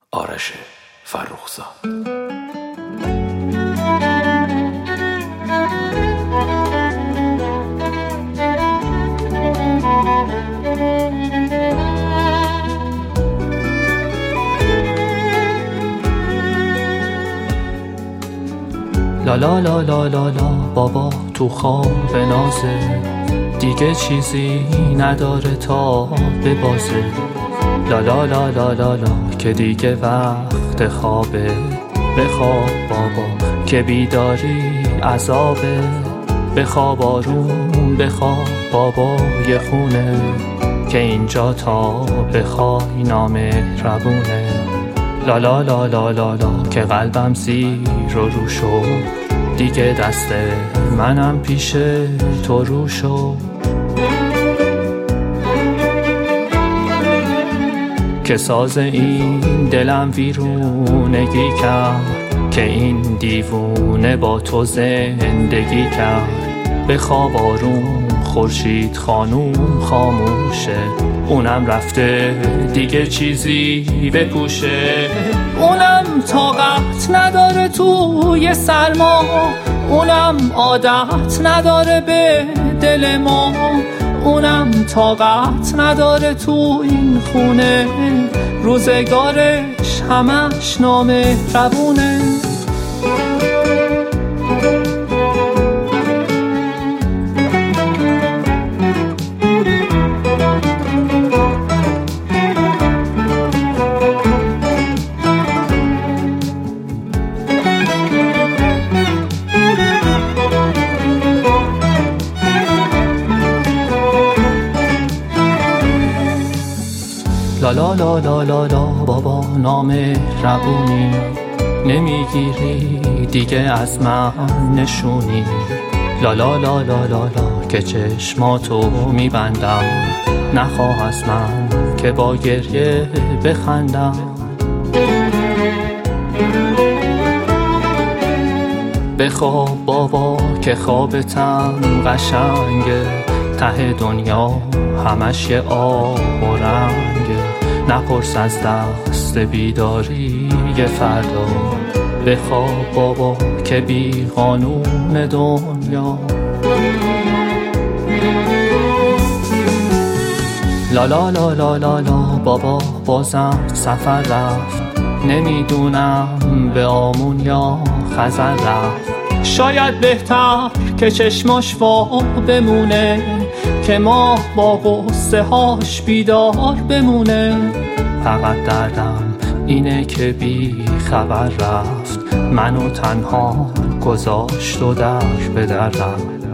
آرش فرخزاد. لا لا لا لا لا لا بابا تو خواب نازه، دیگه چیزی نداره تا ببازه. لا لا لا لا لا لا که دیگه وقت خوابه، بخواب بابا که بیداری عذابه. بخواب آروم بخواب بابا یه خونه، که اینجا تا بخوای نامهربونه. لا لا لا لا لا لا که قلبم زیر و رو شد، دیگه دست منم پیش تو رو شد. که ساز این دلم ویرونگی کرد، که این دیوونه با تو زندگی کرد. بخواب آروم خورشید خانوم خاموشه، اونم رفته دیگه چیزی بپوشه. اونم طاقت نداره توی سرما، اونم عادت نداره به دل ما. اونم طاقت نداره تو این خونه، روزگارش همش نامهربونه. لا لا لا لا لا لا بابا نامهربونی، نمیگیری دیگه از من نشونی. لا لا لا لا لا لا که چشماتو میبندم، نخواه از من که با گریه بخندم. بخواب بابا که خوابتم قشنگه، ته دنیا همش یه آب و رنگه. نپرس از دست بیداری فردا، بخواب بابا که بی قانون دنیا. لا لا لا لا لا لا بابا بازم سفر رفت، نمیدونم به آمون یا خزر رفت. شاید بهتر که چشماش وا بمونه، که ما با غصه هاش بیدار بمونه. فقط دردم اینه که بی خبر رفت، منو تنها گذاشت و در به دردم.